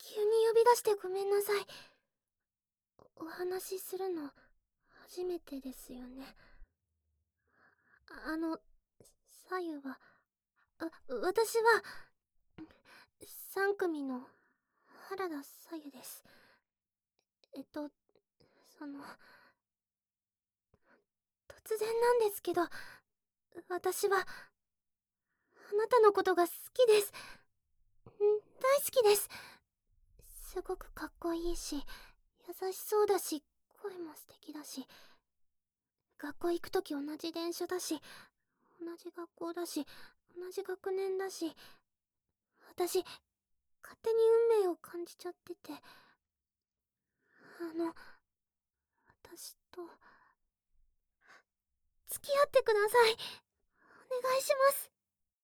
急に呼び出してごめんなさい。お話しするの初めてですよね。左右は、私は3組の原田左右です。その、突然なんですけど、私はあなたのことが好きです。大好きです。すごくかっこいいし、優しそうだし、声も素敵だし、学校行くとき同じ電車だし、同じ学校だし、同じ学年だし、私、勝手に運命を感じちゃってて、私と、付き合ってください。お願いします。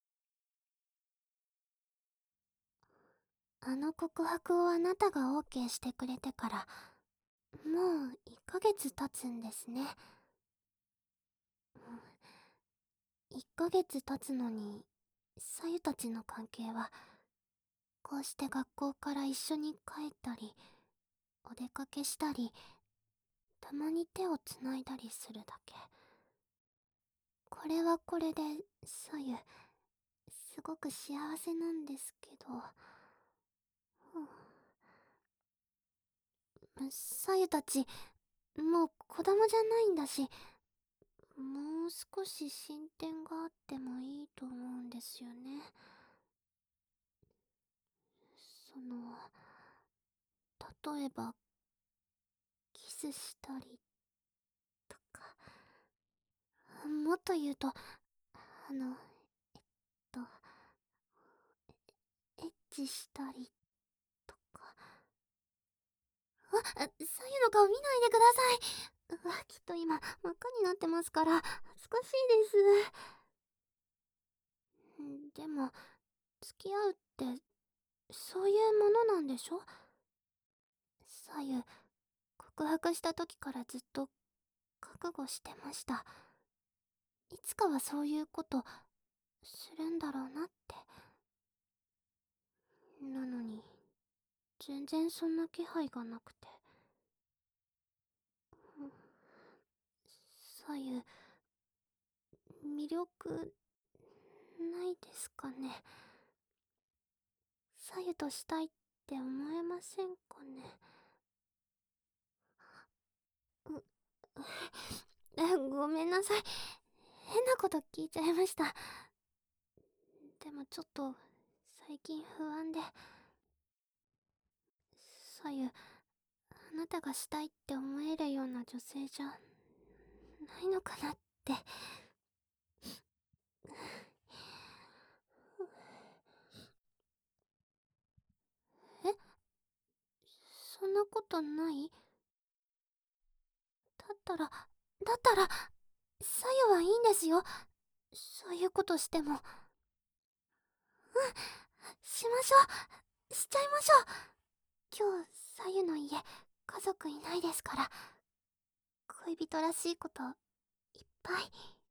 あの告白をあなたが OK してくれてから、もう1ヶ月経つんですね。1ヶ月経つのに、さゆたちの関係は、こうして学校から一緒に帰ったり、お出かけしたり、たまに手をつないだりするだけ。これはこれで、さゆ、すごく幸せなんですけど、さゆたち、もう子供じゃないんだし、もう少し進展があってもいいと思うんですよね。例えば、キスしたりとか、もっと言うと、の、と、エッチしたりとか。左右の顔見ないでください。きっと今、真っ赤になってますから、恥ずかしいです。でも、付き合うって、そういうものなんでしょ？左右、告白した時からずっと、覚悟してました。いつかはそういうこと、するんだろうなって。なのに、全然そんな気配がなくて。左右、魅力、ないですかね。左右としたいって思えませんかね。ごめんなさい。変なこと聞いちゃいました。でもちょっと、最近不安で。左右、あなたがしたいって思えるような女性じゃ、ないのかなって。え、そんなことない？だったら、左右はいいんですよ。そういうことしても。しましょう。しちゃいましょう。今日、左右の家、家族いないですから、恋人らしいこと、いっぱい。